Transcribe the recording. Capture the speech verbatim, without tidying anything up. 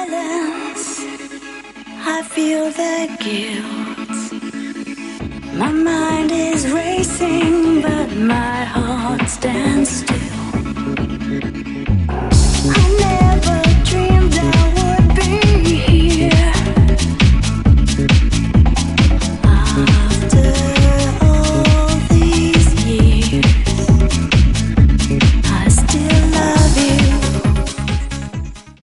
silence, I feel the guilt. My mind is racing, but my heart stands still.